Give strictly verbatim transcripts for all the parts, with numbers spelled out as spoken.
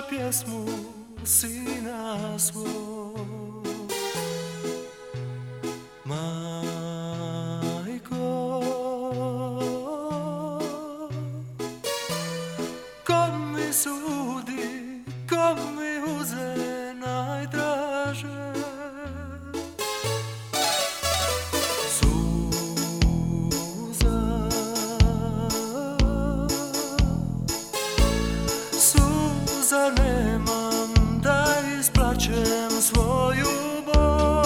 pjesmu sina svog. Majko, ko mi sudi, ko mi uze najdraže, suza, suza nemam da isplačem svoju bol.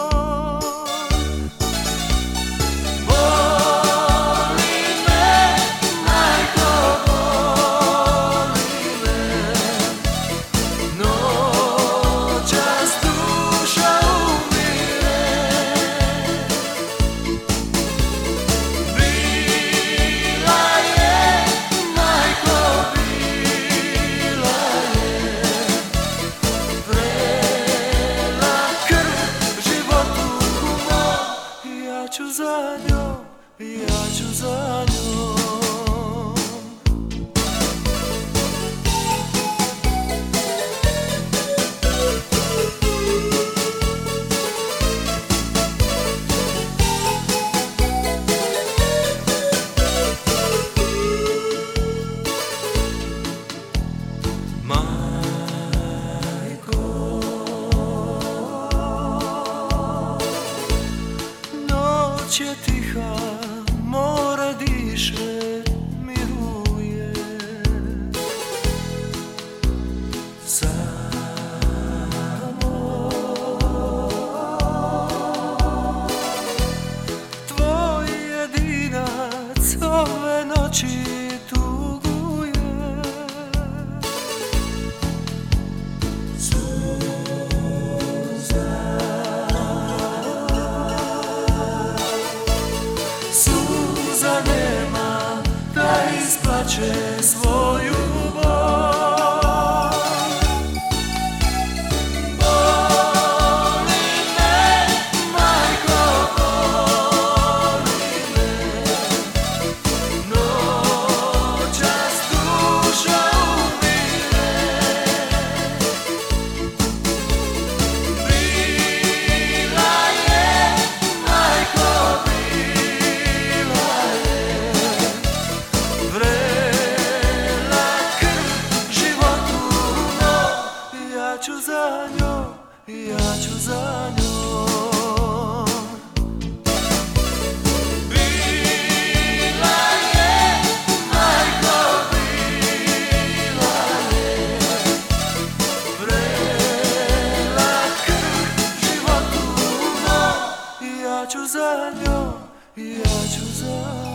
Ja ću za njom, ja ću za njom. Noć je tiha, more diše, miruje. Samo tvoj jedinac ove noći tuguje. Suza nema da isplače svoju bol. Boli me, majko, boli me, noćas duša umire. Bila je, majko, ja ću za njom, ja ću za njom. Bila je, majko, bila je, vrela krv životu mom. Ja ću za njom, ja ću za njom.